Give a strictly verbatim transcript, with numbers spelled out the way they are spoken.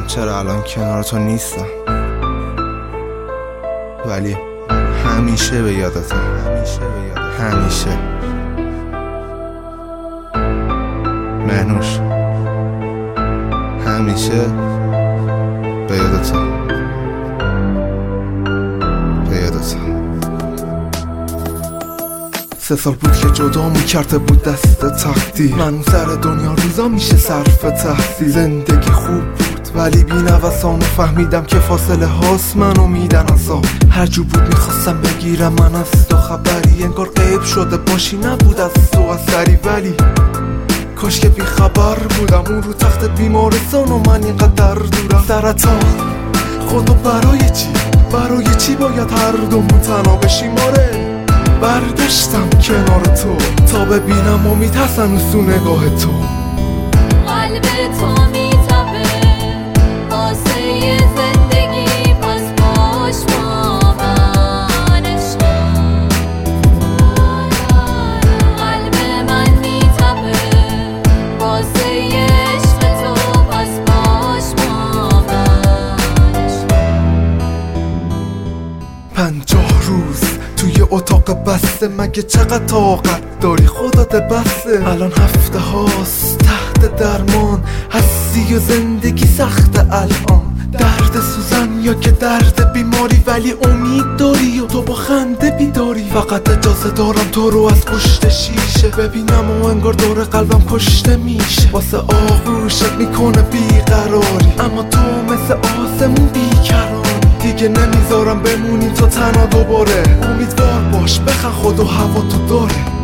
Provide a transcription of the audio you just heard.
نمیدونم چرا الان کنار تو نیستم، ولی همیشه به یادتم، همیشه به یادتم، همیشه. مهنوش، همیشه به یادتم، به یادتم. سه سال بود که جدا میکرده بود دست تقدیر، من سر دنیا روزا میشه صرف تحصیل. زندگی خوب بود ولی بی نوسان، فهمیدم که فاصله هاست منو میدن اصاب. هر جو بود میخواستم بگیرم من از تو خبری، انگار غیب شده باشی نبود از تو اثری. ولی کاش که بی خبر بودم اون رو تخت بیمارستان و من اینقدر دورم. سرطان خودو برای چی؟ برای چی باید هر دومون تنها بشیم؟ آره برداشتم کنار تو تا ببینم امید هستن تو نگاه تو. قلب تو میتپه واسه زندگی، پس باش با من عشقم. قلب من میتپه واسه عشق تو، پس باش با من عشقم. پنجاه روز توی اتاق بسته، مگه چقدر طاقت داری؟ خودت بسته. الان هفته هاست تحت درمان هستی و زندگی سخته الان. درد سوزن یا که درد بیماری، ولی امید داری و تو با خنده بیداری. فقط اجازه دارم تو رو از پشت شیشه ببینم و انگار دور قلبم کشته میشه. واسه آغوشت میکنه بیقراری، اما تو مثل آسمون بیکرانی. دیگه نمیذارم بمونی تو تنها دوباره، امیدوار باش بخن خود و هوا تو داره.